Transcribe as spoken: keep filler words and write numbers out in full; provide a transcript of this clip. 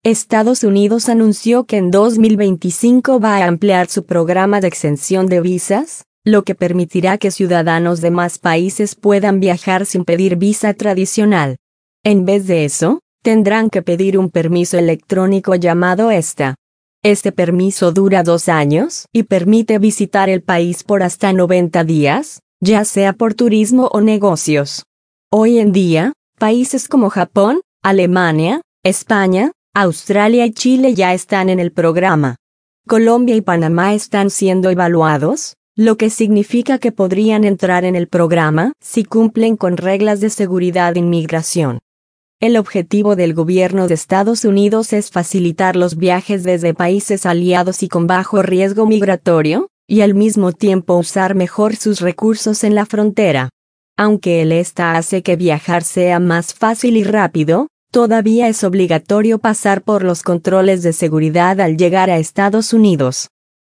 Estados Unidos anunció que en dos mil veinticinco va a ampliar su programa de exención de visas, lo que permitirá que ciudadanos de más países puedan viajar sin pedir visa tradicional. En vez de eso, tendrán que pedir un permiso electrónico llamado ESTA. Este permiso dura dos años y permite visitar el país por hasta noventa días, ya sea por turismo o negocios. Hoy en día, países como Japón, Alemania, España, Australia y Chile ya están en el programa. Colombia y Panamá están siendo evaluados, lo que significa que podrían entrar en el programa si cumplen con reglas de seguridad e inmigración. El objetivo del gobierno de Estados Unidos es facilitar los viajes desde países aliados y con bajo riesgo migratorio, y al mismo tiempo usar mejor sus recursos en la frontera. Aunque el ESTA hace que viajar sea más fácil y rápido, todavía es obligatorio pasar por los controles de seguridad al llegar a Estados Unidos.